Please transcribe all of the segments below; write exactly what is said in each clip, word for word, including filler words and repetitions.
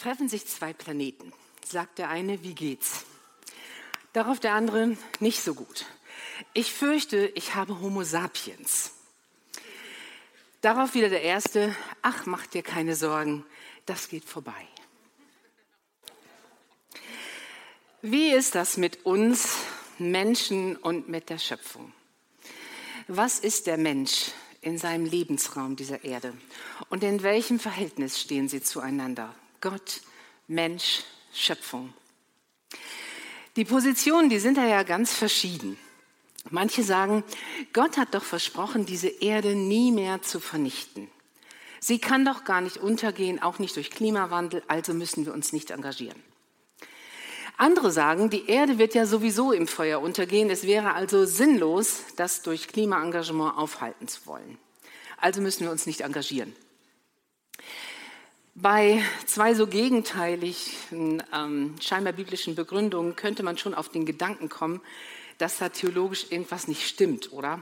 Treffen sich zwei Planeten. Sagt der eine, wie geht's? Darauf der andere, nicht so gut. Ich fürchte, ich habe Homo sapiens. Darauf wieder der erste, ach, mach dir keine Sorgen, das geht vorbei. Wie ist das mit uns Menschen und mit der Schöpfung? Was ist der Mensch in seinem Lebensraum dieser Erde? Und in welchem Verhältnis stehen sie zueinander? Gott, Mensch, Schöpfung. Die Positionen, die sind da ja ganz verschieden. Manche sagen, Gott hat doch versprochen, diese Erde nie mehr zu vernichten. Sie kann doch gar nicht untergehen, auch nicht durch Klimawandel, also müssen wir uns nicht engagieren. Andere sagen, die Erde wird ja sowieso im Feuer untergehen, es wäre also sinnlos, das durch Klimaengagement aufhalten zu wollen. Also müssen wir uns nicht engagieren. Bei zwei so gegenteiligen, ähm, scheinbar biblischen Begründungen könnte man schon auf den Gedanken kommen, dass da theologisch irgendwas nicht stimmt, oder?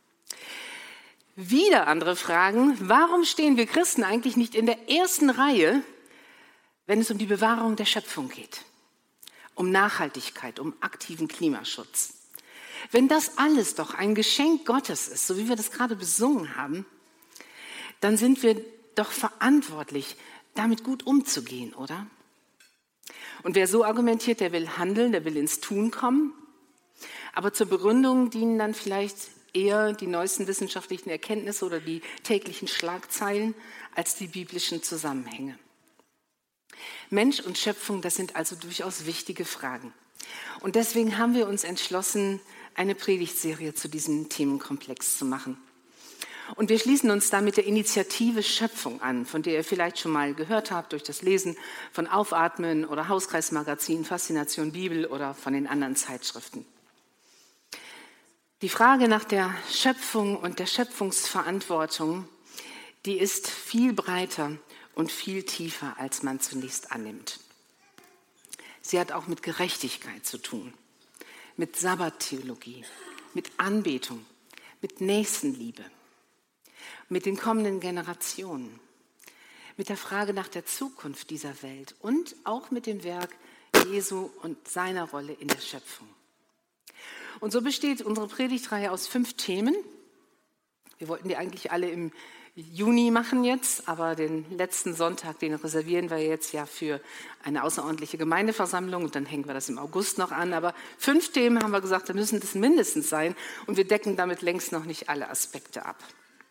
Wieder andere fragen, warum stehen wir Christen eigentlich nicht in der ersten Reihe, wenn es um die Bewahrung der Schöpfung geht? Um Nachhaltigkeit, um aktiven Klimaschutz. Wenn das alles doch ein Geschenk Gottes ist, so wie wir das gerade besungen haben, dann sind wir doch verantwortlich, damit gut umzugehen, oder? Und wer so argumentiert, der will handeln, der will ins Tun kommen. Aber zur Begründung dienen dann vielleicht eher die neuesten wissenschaftlichen Erkenntnisse oder die täglichen Schlagzeilen als die biblischen Zusammenhänge. Mensch und Schöpfung, das sind also durchaus wichtige Fragen. Und deswegen haben wir uns entschlossen, eine Predigtserie zu diesem Themenkomplex zu machen. Und wir schließen uns da mit der Initiative Schöpfung an, von der ihr vielleicht schon mal gehört habt durch das Lesen von Aufatmen oder Hauskreismagazin, Faszination Bibel oder von den anderen Zeitschriften. Die Frage nach der Schöpfung und der Schöpfungsverantwortung, die ist viel breiter und viel tiefer, als man zunächst annimmt. Sie hat auch mit Gerechtigkeit zu tun, mit Sabbattheologie, mit Anbetung, mit Nächstenliebe, mit den kommenden Generationen, mit der Frage nach der Zukunft dieser Welt und auch mit dem Werk Jesu und seiner Rolle in der Schöpfung. Und so besteht unsere Predigtreihe aus fünf Themen. Wir wollten die eigentlich alle im Juni machen jetzt, aber den letzten Sonntag, den reservieren wir jetzt ja für eine außerordentliche Gemeindeversammlung und dann hängen wir das im August noch an. Aber fünf Themen haben wir gesagt, da müssen das mindestens sein und wir decken damit längst noch nicht alle Aspekte ab.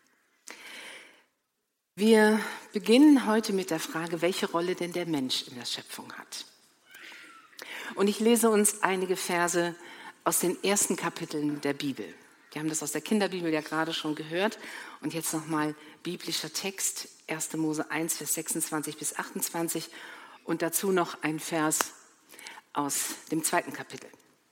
Wir beginnen heute mit der Frage, welche Rolle denn der Mensch in der Schöpfung hat. Und ich lese uns einige Verse aus den ersten Kapiteln der Bibel. Wir haben das aus der Kinderbibel ja gerade schon gehört. Und jetzt nochmal biblischer Text, erster Mose eins, Vers sechsundzwanzig bis achtundzwanzig und dazu noch ein Vers aus dem zweiten Kapitel.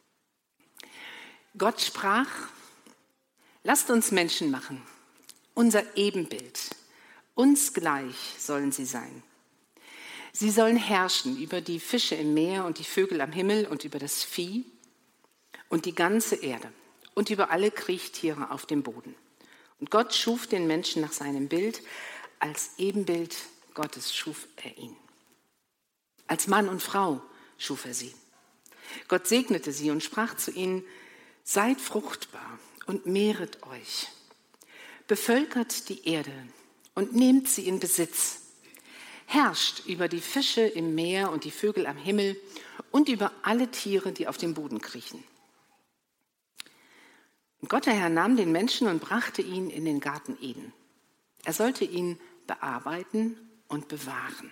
Gott sprach, lasst uns Menschen machen, unser Ebenbild. Uns gleich sollen sie sein. Sie sollen herrschen über die Fische im Meer und die Vögel am Himmel und über das Vieh und die ganze Erde und über alle Kriechtiere auf dem Boden. Und Gott schuf den Menschen nach seinem Bild, als Ebenbild Gottes schuf er ihn. Als Mann und Frau schuf er sie. Gott segnete sie und sprach zu ihnen, seid fruchtbar und mehret euch, bevölkert die Erde und nehmt sie in Besitz. Herrscht über die Fische im Meer und die Vögel am Himmel und über alle Tiere, die auf dem Boden kriechen. Und Gott, der Herr, nahm den Menschen und brachte ihn in den Garten Eden. Er sollte ihn bearbeiten und bewahren.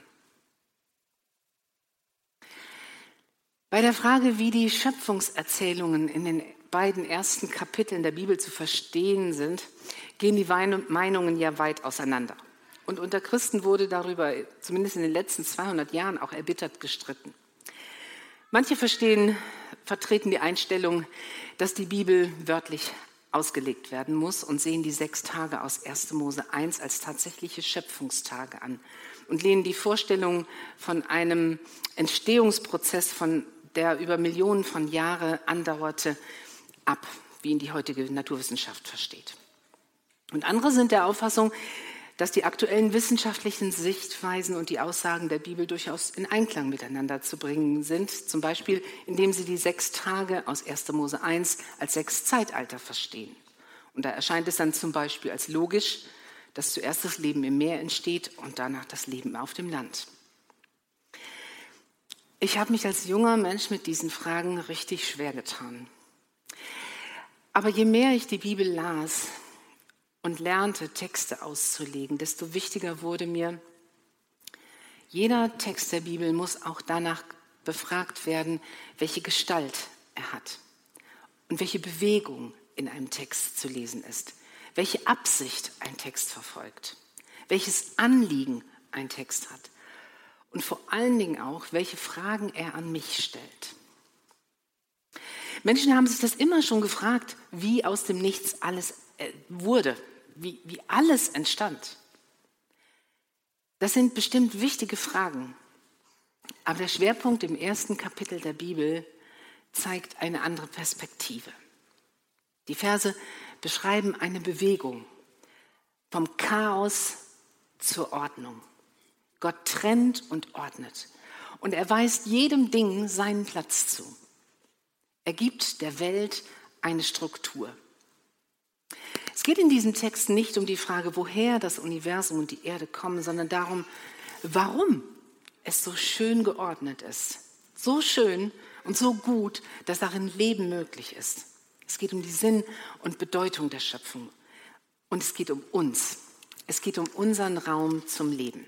Bei der Frage, wie die Schöpfungserzählungen in den beiden ersten Kapiteln der Bibel zu verstehen sind, gehen die Meinungen ja weit auseinander. Und unter Christen wurde darüber, zumindest in den letzten zweihundert Jahren, auch erbittert gestritten. Manche verstehen, vertreten die Einstellung, dass die Bibel wörtlich ausgelegt werden muss und sehen die sechs Tage aus erster Mose eins als tatsächliche Schöpfungstage an und lehnen die Vorstellung von einem Entstehungsprozess, von der über Millionen von Jahren andauerte, ab, wie ihn die heutige Naturwissenschaft versteht. Und andere sind der Auffassung, dass die aktuellen wissenschaftlichen Sichtweisen und die Aussagen der Bibel durchaus in Einklang miteinander zu bringen sind. Zum Beispiel, indem sie die sechs Tage aus erster Mose eins als sechs Zeitalter verstehen. Und da erscheint es dann zum Beispiel als logisch, dass zuerst das Leben im Meer entsteht und danach das Leben auf dem Land. Ich habe mich als junger Mensch mit diesen Fragen richtig schwer getan. Aber je mehr ich die Bibel las und lernte, Texte auszulegen, desto wichtiger wurde mir, jeder Text der Bibel muss auch danach befragt werden, welche Gestalt er hat und welche Bewegung in einem Text zu lesen ist, welche Absicht ein Text verfolgt, welches Anliegen ein Text hat und vor allen Dingen auch, welche Fragen er an mich stellt. Menschen haben sich das immer schon gefragt, wie aus dem Nichts alles wurde, wie, wie alles entstand. Das sind bestimmt wichtige Fragen. Aber der Schwerpunkt im ersten Kapitel der Bibel zeigt eine andere Perspektive. Die Verse beschreiben eine Bewegung vom Chaos zur Ordnung. Gott trennt und ordnet und er weist jedem Ding seinen Platz zu. Er gibt der Welt eine Struktur. Es geht in diesem Text nicht um die Frage, woher das Universum und die Erde kommen, sondern darum, warum es so schön geordnet ist. So schön und so gut, dass darin Leben möglich ist. Es geht um die Sinn und Bedeutung der Schöpfung. Und es geht um uns. Es geht um unseren Raum zum Leben.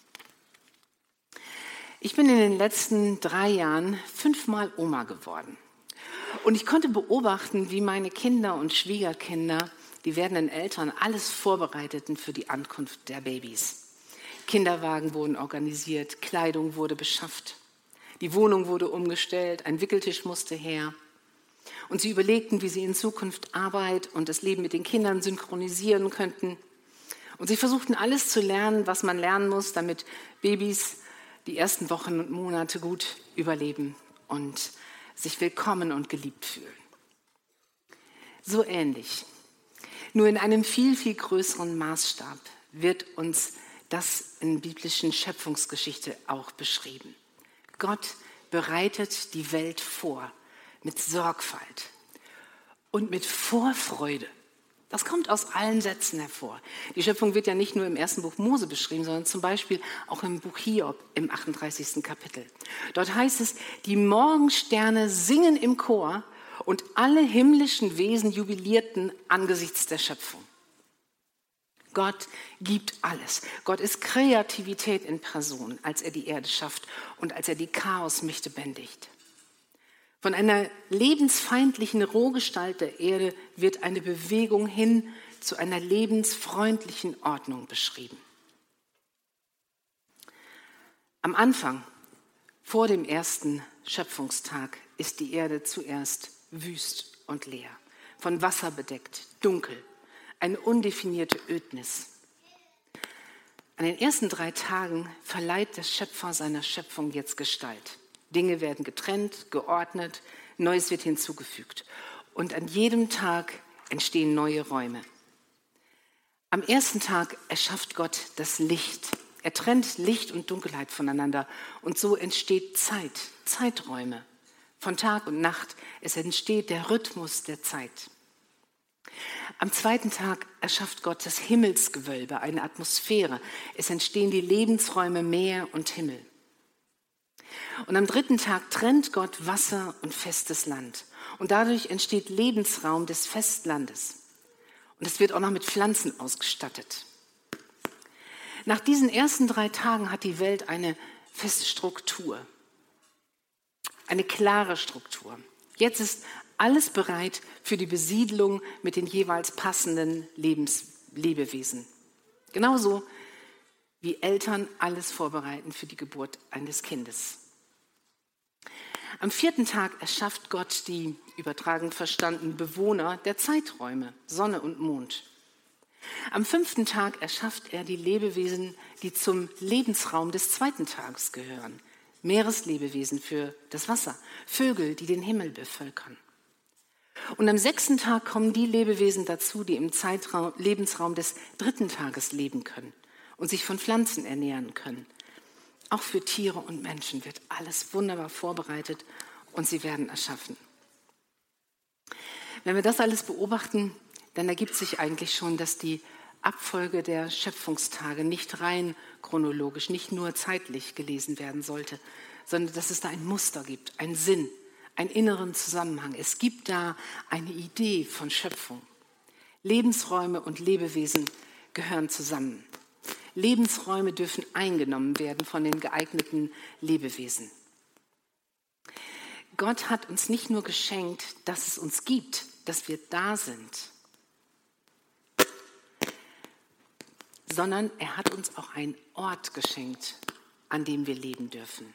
Ich bin in den letzten drei Jahren fünfmal Oma geworden. Und ich konnte beobachten, wie meine Kinder und Schwiegerkinder, die werdenden Eltern, alles vorbereiteten für die Ankunft der Babys. Kinderwagen wurden organisiert, Kleidung wurde beschafft, die Wohnung wurde umgestellt, ein Wickeltisch musste her. Und sie überlegten, wie sie in Zukunft Arbeit und das Leben mit den Kindern synchronisieren könnten. Und sie versuchten alles zu lernen, was man lernen muss, damit Babys die ersten Wochen und Monate gut überleben und sich willkommen und geliebt fühlen. So ähnlich, nur in einem viel, viel größeren Maßstab wird uns das in biblischen Schöpfungsgeschichte auch beschrieben. Gott bereitet die Welt vor mit Sorgfalt und mit Vorfreude. Das kommt aus allen Sätzen hervor. Die Schöpfung wird ja nicht nur im ersten Buch Mose beschrieben, sondern zum Beispiel auch im Buch Hiob im achtunddreißigsten Kapitel. Dort heißt es, die Morgensterne singen im Chor und alle himmlischen Wesen jubilierten angesichts der Schöpfung. Gott gibt alles. Gott ist Kreativität in Person, als er die Erde schafft und als er die Chaosmächte bändigt. Von einer lebensfeindlichen Rohgestalt der Erde wird eine Bewegung hin zu einer lebensfreundlichen Ordnung beschrieben. Am Anfang, vor dem ersten Schöpfungstag, ist die Erde zuerst wüst und leer, von Wasser bedeckt, dunkel, eine undefinierte Ödnis. An den ersten drei Tagen verleiht der Schöpfer seiner Schöpfung jetzt Gestalt. Dinge werden getrennt, geordnet, Neues wird hinzugefügt. Und an jedem Tag entstehen neue Räume. Am ersten Tag erschafft Gott das Licht. Er trennt Licht und Dunkelheit voneinander. Und so entsteht Zeit, Zeiträume von Tag und Nacht. Es entsteht der Rhythmus der Zeit. Am zweiten Tag erschafft Gott das Himmelsgewölbe, eine Atmosphäre. Es entstehen die Lebensräume Meer und Himmel. Und am dritten Tag trennt Gott Wasser und festes Land. Und dadurch entsteht Lebensraum des Festlandes. Und es wird auch noch mit Pflanzen ausgestattet. Nach diesen ersten drei Tagen hat die Welt eine feste Struktur. Eine klare Struktur. Jetzt ist alles bereit für die Besiedlung mit den jeweils passenden Lebens- Lebewesen. Genauso wie Eltern alles vorbereiten für die Geburt eines Kindes. Am vierten Tag erschafft Gott die, übertragen verstanden, Bewohner der Zeiträume, Sonne und Mond. Am fünften Tag erschafft er die Lebewesen, die zum Lebensraum des zweiten Tages gehören. Meereslebewesen für das Wasser, Vögel, die den Himmel bevölkern. Und am sechsten Tag kommen die Lebewesen dazu, die im Zeitraum, Lebensraum des dritten Tages leben können und sich von Pflanzen ernähren können. Auch für Tiere und Menschen wird alles wunderbar vorbereitet und sie werden erschaffen. Wenn wir das alles beobachten, dann ergibt sich eigentlich schon, dass die Abfolge der Schöpfungstage nicht rein chronologisch, nicht nur zeitlich gelesen werden sollte, sondern dass es da ein Muster gibt, einen Sinn, einen inneren Zusammenhang. Es gibt da eine Idee von Schöpfung. Lebensräume und Lebewesen gehören zusammen. Lebensräume dürfen eingenommen werden von den geeigneten Lebewesen. Gott hat uns nicht nur geschenkt, dass es uns gibt, dass wir da sind, sondern er hat uns auch einen Ort geschenkt, an dem wir leben dürfen.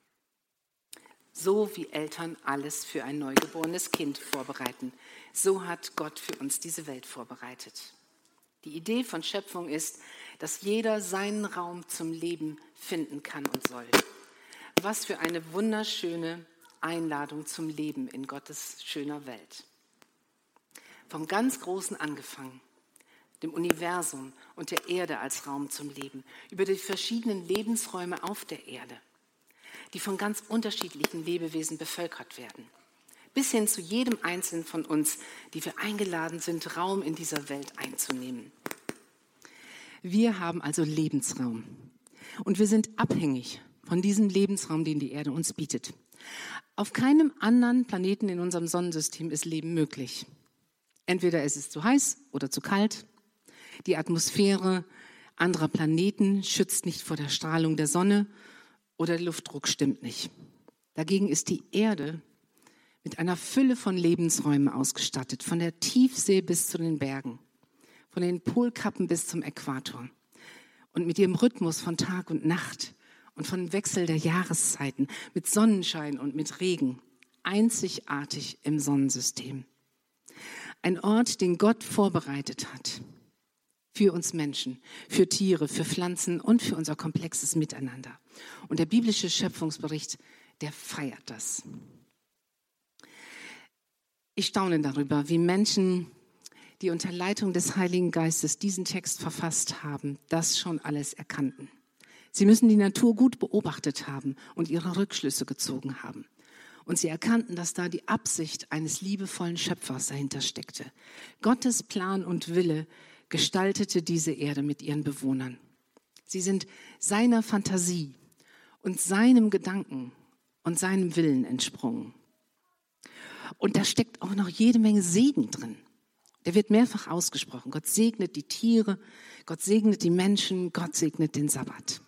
So wie Eltern alles für ein neugeborenes Kind vorbereiten, so hat Gott für uns diese Welt vorbereitet. Die Idee von Schöpfung ist, dass jeder seinen Raum zum Leben finden kann und soll. Was für eine wunderschöne Einladung zum Leben in Gottes schöner Welt. Vom ganz Großen angefangen, dem Universum und der Erde als Raum zum Leben, über die verschiedenen Lebensräume auf der Erde, die von ganz unterschiedlichen Lebewesen bevölkert werden, bis hin zu jedem Einzelnen von uns, die wir eingeladen sind, Raum in dieser Welt einzunehmen. Wir haben also Lebensraum und wir sind abhängig von diesem Lebensraum, den die Erde uns bietet. Auf keinem anderen Planeten in unserem Sonnensystem ist Leben möglich. Entweder es ist zu heiß oder zu kalt. Die Atmosphäre anderer Planeten schützt nicht vor der Strahlung der Sonne oder der Luftdruck stimmt nicht. Dagegen ist die Erde mit einer Fülle von Lebensräumen ausgestattet, von der Tiefsee bis zu den Bergen, von den Polkappen bis zum Äquator. Und mit ihrem Rhythmus von Tag und Nacht und von Wechsel der Jahreszeiten, mit Sonnenschein und mit Regen, einzigartig im Sonnensystem. Ein Ort, den Gott vorbereitet hat für uns Menschen, für Tiere, für Pflanzen und für unser komplexes Miteinander. Und der biblische Schöpfungsbericht, der feiert das. Ich staune darüber, wie Menschen, die unter Leitung des Heiligen Geistes diesen Text verfasst haben, das schon alles erkannten. Sie müssen die Natur gut beobachtet haben und ihre Rückschlüsse gezogen haben. Und sie erkannten, dass da die Absicht eines liebevollen Schöpfers dahinter steckte. Gottes Plan und Wille gestaltete diese Erde mit ihren Bewohnern. Sie sind seiner Fantasie und seinem Gedanken und seinem Willen entsprungen. Und da steckt auch noch jede Menge Segen drin. Der wird mehrfach ausgesprochen. Gott segnet die Tiere, Gott segnet die Menschen, Gott segnet den Sabbat.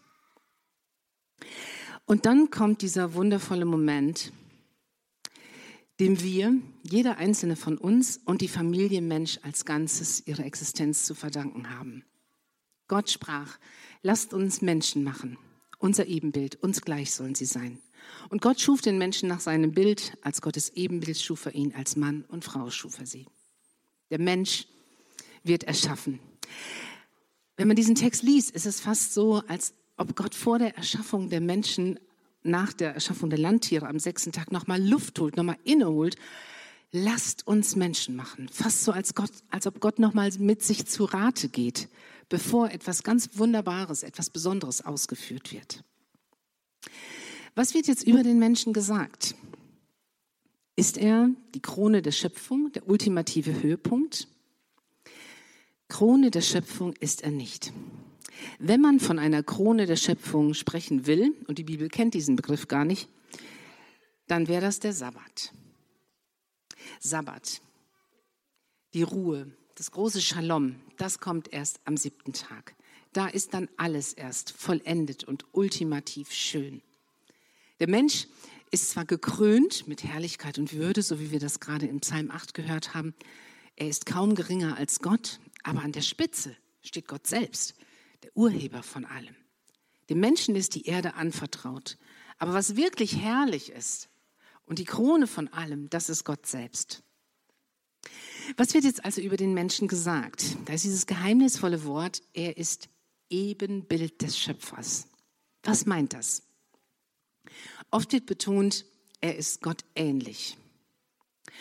Und dann kommt dieser wundervolle Moment, dem wir, jeder einzelne von uns und die Familie Mensch als Ganzes ihre Existenz zu verdanken haben. Gott sprach, lasst uns Menschen machen, unser Ebenbild, uns gleich sollen sie sein. Und Gott schuf den Menschen nach seinem Bild, als Gottes Ebenbild schuf er ihn, als Mann und Frau schuf er sie. Der Mensch wird erschaffen. Wenn man diesen Text liest, ist es fast so, als ob Gott vor der Erschaffung der Menschen, nach der Erschaffung der Landtiere am sechsten Tag nochmal Luft holt, nochmal inneholt. Lasst uns Menschen machen. Fast so, als, Gott, als ob Gott nochmal mit sich zu Rate geht, bevor etwas ganz Wunderbares, etwas Besonderes ausgeführt wird. Was wird jetzt über den Menschen gesagt? Ist er die Krone der Schöpfung, der ultimative Höhepunkt? Krone der Schöpfung ist er nicht. Wenn man von einer Krone der Schöpfung sprechen will, und die Bibel kennt diesen Begriff gar nicht, dann wäre das der Sabbat. Sabbat, die Ruhe, das große Shalom, das kommt erst am siebten Tag. Da ist dann alles erst vollendet und ultimativ schön. Der Mensch ist zwar gekrönt mit Herrlichkeit und Würde, so wie wir das gerade im Psalm acht gehört haben. Er ist kaum geringer als Gott, aber an der Spitze steht Gott selbst, der Urheber von allem. Dem Menschen ist die Erde anvertraut. Aber was wirklich herrlich ist und die Krone von allem, das ist Gott selbst. Was wird jetzt also über den Menschen gesagt? Da ist dieses geheimnisvolle Wort, er ist Ebenbild des Schöpfers. Was meint das? Oft wird betont, er ist Gott ähnlich.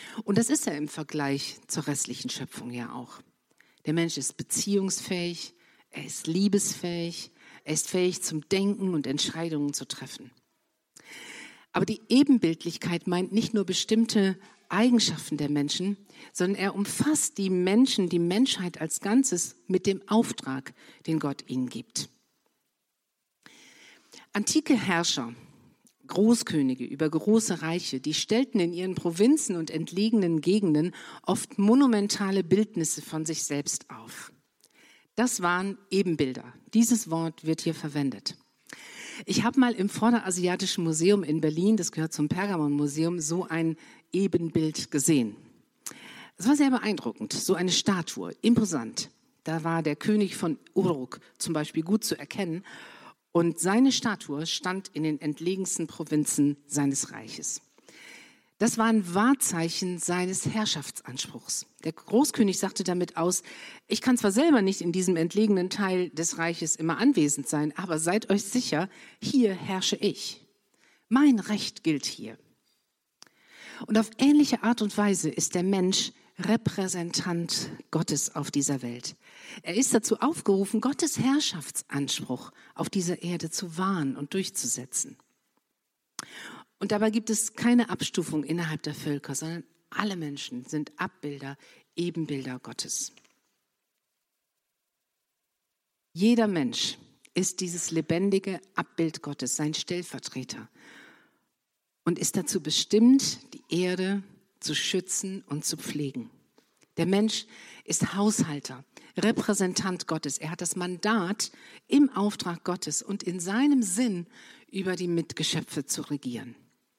Und das ist er im Vergleich zur restlichen Schöpfung ja auch. Der Mensch ist beziehungsfähig, er ist liebesfähig, er ist fähig zum Denken und Entscheidungen zu treffen. Aber die Ebenbildlichkeit meint nicht nur bestimmte Eigenschaften der Menschen, sondern er umfasst die Menschen, die Menschheit als Ganzes mit dem Auftrag, den Gott ihnen gibt. Antike Herrscher, Großkönige über große Reiche, die stellten in ihren Provinzen und entlegenen Gegenden oft monumentale Bildnisse von sich selbst auf. Das waren Ebenbilder. Dieses Wort wird hier verwendet. Ich habe mal im Vorderasiatischen Museum in Berlin, das gehört zum Pergamon-Museum, so ein Ebenbild gesehen. Es war sehr beeindruckend, so eine Statue, imposant. Da war der König von Uruk zum Beispiel gut zu erkennen und seine Statue stand in den entlegensten Provinzen seines Reiches. Das war ein Wahrzeichen seines Herrschaftsanspruchs. Der Großkönig sagte damit aus, ich kann zwar selber nicht in diesem entlegenen Teil des Reiches immer anwesend sein, aber seid euch sicher, hier herrsche ich. Mein Recht gilt hier. Und auf ähnliche Art und Weise ist der Mensch Repräsentant Gottes auf dieser Welt. Er ist dazu aufgerufen, Gottes Herrschaftsanspruch auf dieser Erde zu wahren und durchzusetzen. Und dabei gibt es keine Abstufung innerhalb der Völker, sondern alle Menschen sind Abbilder, Ebenbilder Gottes. Jeder Mensch ist dieses lebendige Abbild Gottes, sein Stellvertreter, und ist dazu bestimmt, die Erde zu schützen und zu pflegen. Der Mensch ist Haushalter, Repräsentant Gottes. Er hat das Mandat, im Auftrag Gottes und in seinem Sinn über die Mitgeschöpfe zu regieren.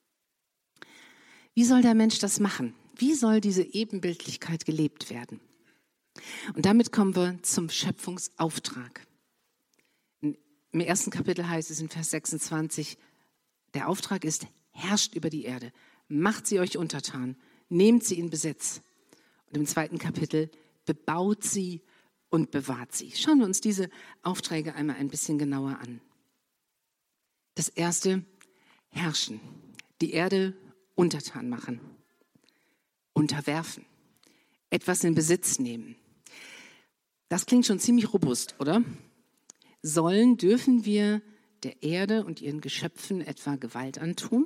Wie soll der Mensch das machen? Wie soll diese Ebenbildlichkeit gelebt werden? Und damit kommen wir zum Schöpfungsauftrag. Im ersten Kapitel heißt es in Vers sechsundzwanzig, der Auftrag ist, herrscht über die Erde, macht sie euch untertan, nehmt sie in Besitz. Und im zweiten Kapitel, bebaut sie und bewahrt sie. Schauen wir uns diese Aufträge einmal ein bisschen genauer an. Das erste, herrschen, die Erde untertan machen, unterwerfen, etwas in Besitz nehmen. Das klingt schon ziemlich robust, oder? Sollen, dürfen wir der Erde und ihren Geschöpfen etwa Gewalt antun?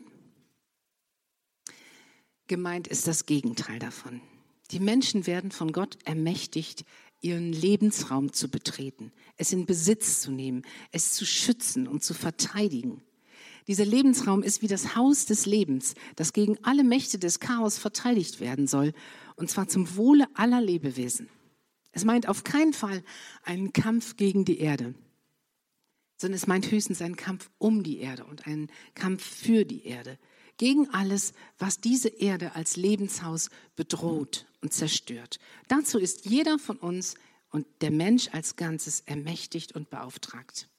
Gemeint ist das Gegenteil davon. Die Menschen werden von Gott ermächtigt, ihren Lebensraum zu betreten, es in Besitz zu nehmen, es zu schützen und zu verteidigen. Dieser Lebensraum ist wie das Haus des Lebens, das gegen alle Mächte des Chaos verteidigt werden soll, und zwar zum Wohle aller Lebewesen. Es meint auf keinen Fall einen Kampf gegen die Erde, sondern es meint höchstens einen Kampf um die Erde und einen Kampf für die Erde, gegen alles, was diese Erde als Lebenshaus bedroht und zerstört. Dazu ist jeder von uns und der Mensch als Ganzes ermächtigt und beauftragt.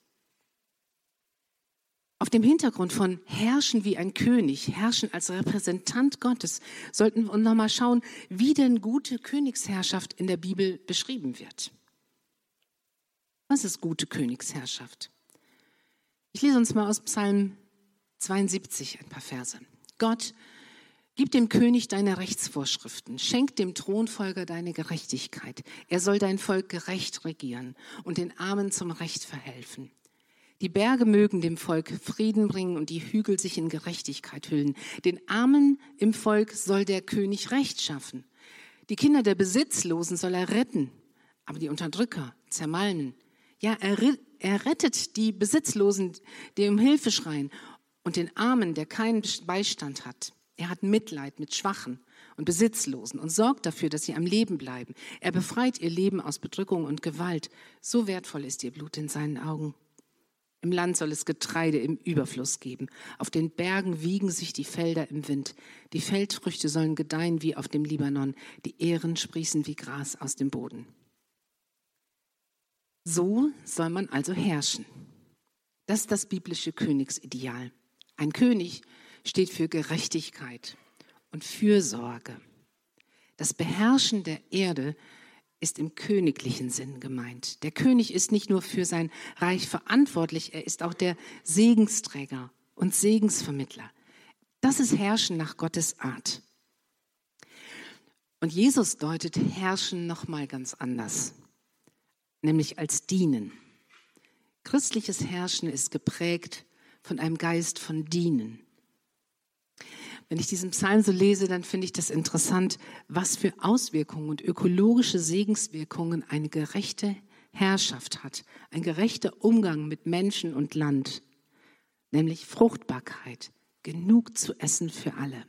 Auf dem Hintergrund von Herrschen wie ein König, Herrschen als Repräsentant Gottes, sollten wir noch mal schauen, wie denn gute Königsherrschaft in der Bibel beschrieben wird. Was ist gute Königsherrschaft? Ich lese uns mal aus Psalm zweiundsiebzig ein paar Verse. Gott, gib dem König deine Rechtsvorschriften, schenk dem Thronfolger deine Gerechtigkeit. Er soll dein Volk gerecht regieren und den Armen zum Recht verhelfen. Die Berge mögen dem Volk Frieden bringen und die Hügel sich in Gerechtigkeit hüllen. Den Armen im Volk soll der König Recht schaffen. Die Kinder der Besitzlosen soll er retten, aber die Unterdrücker zermalmen. Ja, er, er rettet die Besitzlosen, die um Hilfe schreien, und den Armen, der keinen Beistand hat. Er hat Mitleid mit Schwachen und Besitzlosen und sorgt dafür, dass sie am Leben bleiben. Er befreit ihr Leben aus Bedrückung und Gewalt. So wertvoll ist ihr Blut in seinen Augen. Im Land soll es Getreide im Überfluss geben. Auf den Bergen wiegen sich die Felder im Wind. Die Feldfrüchte sollen gedeihen wie auf dem Libanon. Die Ähren sprießen wie Gras aus dem Boden. So soll man also herrschen. Das ist das biblische Königsideal. Ein König steht für Gerechtigkeit und Fürsorge. Das Beherrschen der Erde ist im königlichen Sinn gemeint. Der König ist nicht nur für sein Reich verantwortlich, er ist auch der Segensträger und Segensvermittler. Das ist Herrschen nach Gottes Art. Und Jesus deutet Herrschen nochmal ganz anders, nämlich als Dienen. Christliches Herrschen ist geprägt von einem Geist von Dienen. Wenn ich diesen Psalm so lese, dann finde ich das interessant, was für Auswirkungen und ökologische Segenswirkungen eine gerechte Herrschaft hat, ein gerechter Umgang mit Menschen und Land, nämlich Fruchtbarkeit, genug zu essen für alle.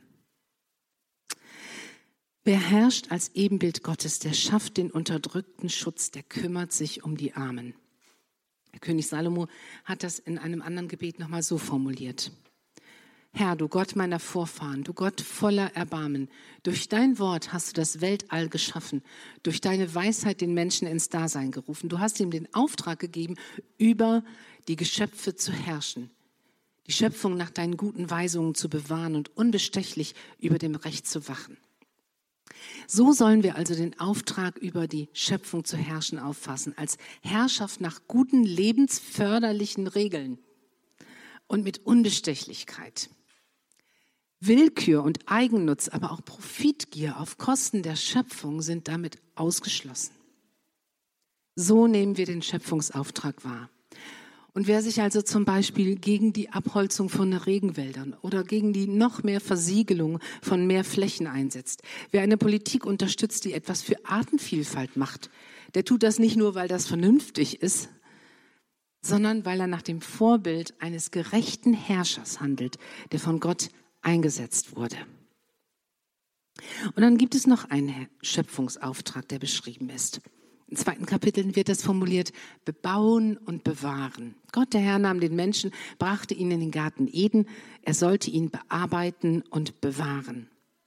Wer herrscht als Ebenbild Gottes, der schafft den Unterdrückten Schutz, der kümmert sich um die Armen. Der König Salomo hat das in einem anderen Gebet nochmal so formuliert. Herr, du Gott meiner Vorfahren, du Gott voller Erbarmen, durch dein Wort hast du das Weltall geschaffen, durch deine Weisheit den Menschen ins Dasein gerufen. Du hast ihm den Auftrag gegeben, über die Geschöpfe zu herrschen, die Schöpfung nach deinen guten Weisungen zu bewahren und unbestechlich über dem Recht zu wachen. So sollen wir also den Auftrag, über die Schöpfung zu herrschen, auffassen, als Herrschaft nach guten, lebensförderlichen Regeln und mit Unbestechlichkeit. Willkür und Eigennutz, aber auch Profitgier auf Kosten der Schöpfung sind damit ausgeschlossen. So nehmen wir den Schöpfungsauftrag wahr. Und wer sich also zum Beispiel gegen die Abholzung von Regenwäldern oder gegen die noch mehr Versiegelung von mehr Flächen einsetzt, wer eine Politik unterstützt, die etwas für Artenvielfalt macht, der tut das nicht nur, weil das vernünftig ist, sondern weil er nach dem Vorbild eines gerechten Herrschers handelt, der von Gott eingesetzt wurde. Und dann gibt es noch einen Schöpfungsauftrag, der beschrieben ist. Im zweiten Kapitel wird das formuliert, bebauen und bewahren. Gott, der Herr, nahm den Menschen, brachte ihn in den Garten Eden. Er sollte ihn bearbeiten und bewahren.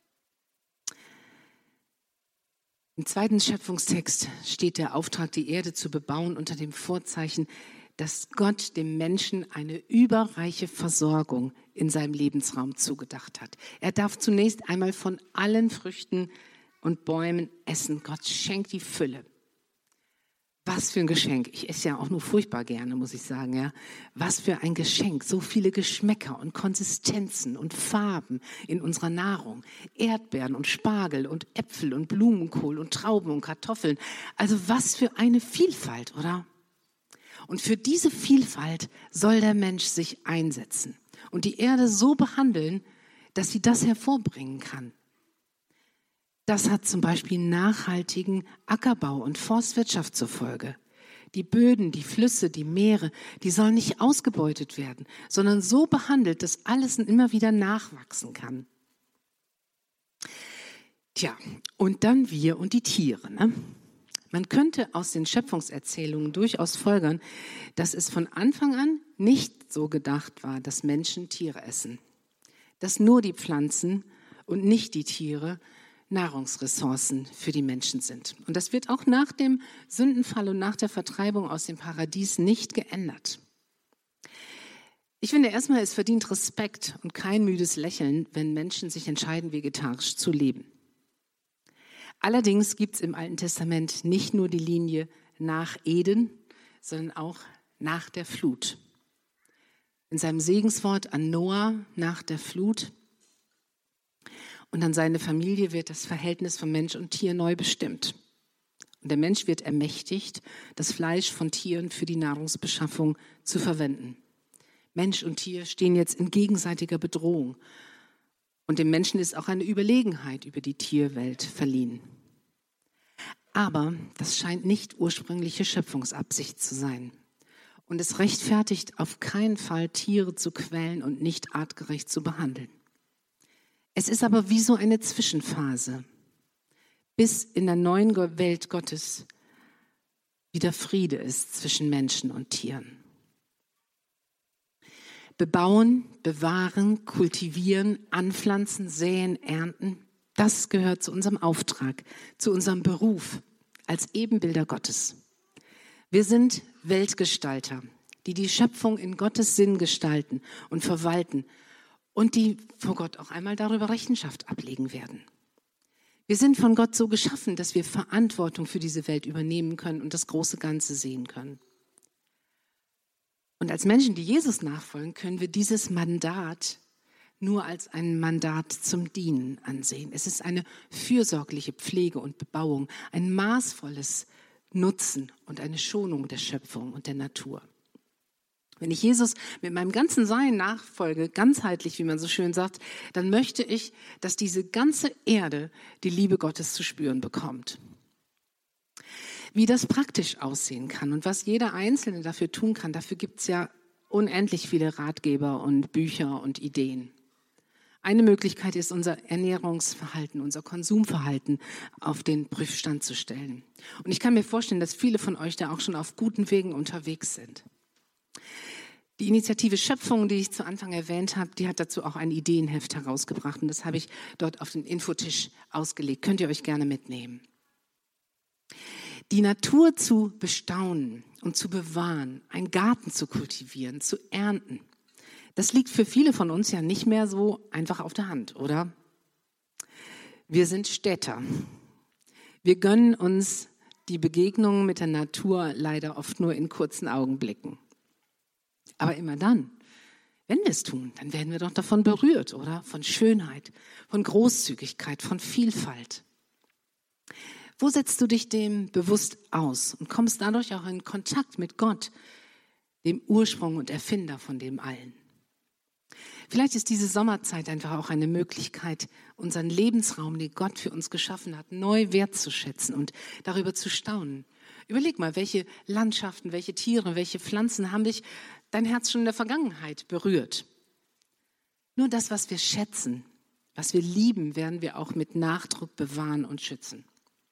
Im zweiten Schöpfungstext steht der Auftrag, die Erde zu bebauen, unter dem Vorzeichen, dass Gott dem Menschen eine überreiche Versorgung in seinem Lebensraum zugedacht hat. Er darf zunächst einmal von allen Früchten und Bäumen essen. Gott schenkt die Fülle. Was für ein Geschenk. Ich esse ja auch nur furchtbar gerne, muss ich sagen. Ja. Was für ein Geschenk. So viele Geschmäcker und Konsistenzen und Farben in unserer Nahrung. Erdbeeren und Spargel und Äpfel und Blumenkohl und Trauben und Kartoffeln. Also was für eine Vielfalt, oder? Und für diese Vielfalt soll der Mensch sich einsetzen und die Erde so behandeln, dass sie das hervorbringen kann. Das hat zum Beispiel nachhaltigen Ackerbau und Forstwirtschaft zur Folge. Die Böden, die Flüsse, die Meere, die sollen nicht ausgebeutet werden, sondern so behandelt, dass alles immer wieder nachwachsen kann. Tja, und dann wir und die Tiere, ne? Man könnte aus den Schöpfungserzählungen durchaus folgern, dass es von Anfang an nicht so gedacht war, dass Menschen Tiere essen. Dass nur die Pflanzen und nicht die Tiere Nahrungsressourcen für die Menschen sind. Und das wird auch nach dem Sündenfall und nach der Vertreibung aus dem Paradies nicht geändert. Ich finde erstmal, es verdient Respekt und kein müdes Lächeln, wenn Menschen sich entscheiden, vegetarisch zu leben. Allerdings gibt es im Alten Testament nicht nur die Linie nach Eden, sondern auch nach der Flut. In seinem Segenswort an Noah nach der Flut und an seine Familie wird das Verhältnis von Mensch und Tier neu bestimmt. Und der Mensch wird ermächtigt, das Fleisch von Tieren für die Nahrungsbeschaffung zu verwenden. Mensch und Tier stehen jetzt in gegenseitiger Bedrohung. Und dem Menschen ist auch eine Überlegenheit über die Tierwelt verliehen. Aber das scheint nicht ursprüngliche Schöpfungsabsicht zu sein. Und es rechtfertigt auf keinen Fall, Tiere zu quälen und nicht artgerecht zu behandeln. Es ist aber wie so eine Zwischenphase, bis in der neuen Welt Gottes wieder Friede ist zwischen Menschen und Tieren. Bebauen, bewahren, kultivieren, anpflanzen, säen, ernten, das gehört zu unserem Auftrag, zu unserem Beruf als Ebenbilder Gottes. Wir sind Weltgestalter, die die Schöpfung in Gottes Sinn gestalten und verwalten und die vor Gott auch einmal darüber Rechenschaft ablegen werden. Wir sind von Gott so geschaffen, dass wir Verantwortung für diese Welt übernehmen können und das große Ganze sehen können. Und als Menschen, die Jesus nachfolgen, können wir dieses Mandat nur als ein Mandat zum Dienen ansehen. Es ist eine fürsorgliche Pflege und Bebauung, ein maßvolles Nutzen und eine Schonung der Schöpfung und der Natur. Wenn ich Jesus mit meinem ganzen Sein nachfolge, ganzheitlich, wie man so schön sagt, dann möchte ich, dass diese ganze Erde die Liebe Gottes zu spüren bekommt. Wie das praktisch aussehen kann und was jeder Einzelne dafür tun kann, dafür gibt es ja unendlich viele Ratgeber und Bücher und Ideen. Eine Möglichkeit ist, unser Ernährungsverhalten, unser Konsumverhalten auf den Prüfstand zu stellen. Und ich kann mir vorstellen, dass viele von euch da auch schon auf guten Wegen unterwegs sind. Die Initiative Schöpfung, die ich zu Anfang erwähnt habe, die hat dazu auch ein Ideenheft herausgebracht. Und das habe ich dort auf den Infotisch ausgelegt. Könnt ihr euch gerne mitnehmen. Die Natur zu bestaunen und zu bewahren, einen Garten zu kultivieren, zu ernten, das liegt für viele von uns ja nicht mehr so einfach auf der Hand, oder? Wir sind Städter. Wir gönnen uns die Begegnungen mit der Natur leider oft nur in kurzen Augenblicken. Aber immer dann, wenn wir es tun, dann werden wir doch davon berührt, oder? Von Schönheit, von Großzügigkeit, von Vielfalt. Wo setzt du dich dem bewusst aus und kommst dadurch auch in Kontakt mit Gott, dem Ursprung und Erfinder von dem Allen? Vielleicht ist diese Sommerzeit einfach auch eine Möglichkeit, unseren Lebensraum, den Gott für uns geschaffen hat, neu wertzuschätzen und darüber zu staunen. Überleg mal, welche Landschaften, welche Tiere, welche Pflanzen haben dich dein Herz schon in der Vergangenheit berührt. Nur das, was wir schätzen, was wir lieben, werden wir auch mit Nachdruck bewahren und schützen.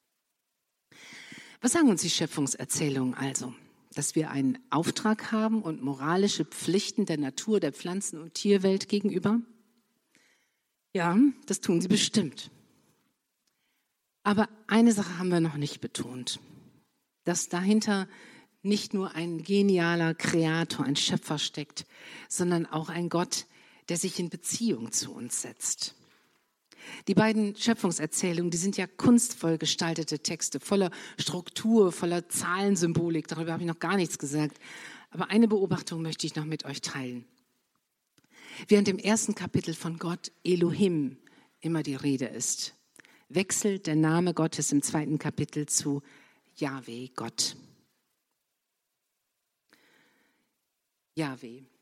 Was sagen uns die Schöpfungserzählungen also? Dass wir einen Auftrag haben und moralische Pflichten der Natur, der Pflanzen- und Tierwelt gegenüber? Ja, das tun sie bestimmt. Aber eine Sache haben wir noch nicht betont, dass dahinter nicht nur ein genialer Kreator, ein Schöpfer steckt, sondern auch ein Gott, der sich in Beziehung zu uns setzt. Die beiden Schöpfungserzählungen, die sind ja kunstvoll gestaltete Texte, voller Struktur, voller Zahlensymbolik. Darüber habe ich noch gar nichts gesagt. Aber eine Beobachtung möchte ich noch mit euch teilen. Während im ersten Kapitel von Gott Elohim immer die Rede ist, wechselt der Name Gottes im zweiten Kapitel zu Jahwe, Gott. Jahwe.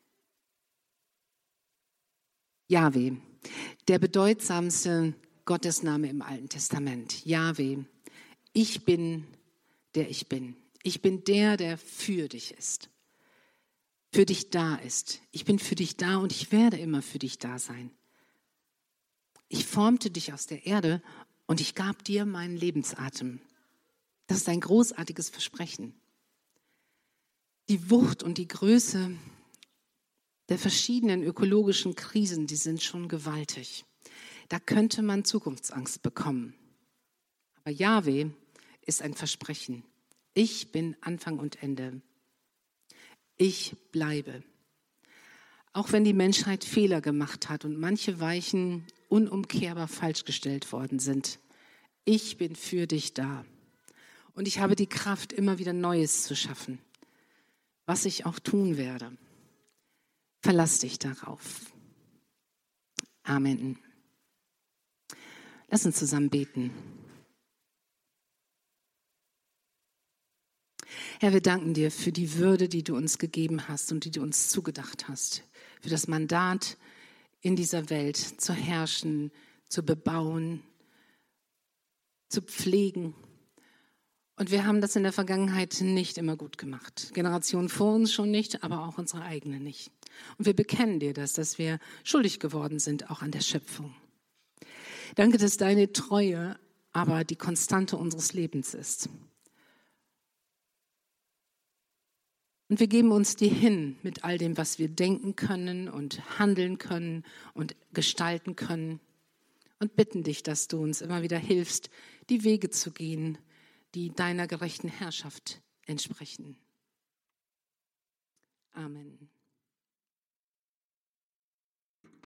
Jahwe, der bedeutsamste Gottesname im Alten Testament. Jahwe, ich bin, der ich bin. Ich bin der, der für dich ist, für dich da ist. Ich bin für dich da und ich werde immer für dich da sein. Ich formte dich aus der Erde und ich gab dir meinen Lebensatem. Das ist ein großartiges Versprechen. Die Wucht und die Größe der verschiedenen ökologischen Krisen, die sind schon gewaltig. Da könnte man Zukunftsangst bekommen. Aber Jahwe ist ein Versprechen. Ich bin Anfang und Ende. Ich bleibe. Auch wenn die Menschheit Fehler gemacht hat und manche Weichen unumkehrbar falsch gestellt worden sind. Ich bin für dich da. Und ich habe die Kraft, immer wieder Neues zu schaffen. Was ich auch tun werde. Verlass dich darauf. Amen. Lass uns zusammen beten. Herr, wir danken dir für die Würde, die du uns gegeben hast und die du uns zugedacht hast. Für das Mandat, in dieser Welt zu herrschen, zu bebauen, zu pflegen. Und wir haben das in der Vergangenheit nicht immer gut gemacht. Generationen vor uns schon nicht, aber auch unsere eigene nicht. Und wir bekennen dir das, dass wir schuldig geworden sind, auch an der Schöpfung. Danke, dass deine Treue aber die Konstante unseres Lebens ist. Und wir geben uns dir hin mit all dem, was wir denken können und handeln können und gestalten können. Und bitten dich, dass du uns immer wieder hilfst, die Wege zu gehen, die deiner gerechten Herrschaft entsprechen. Amen.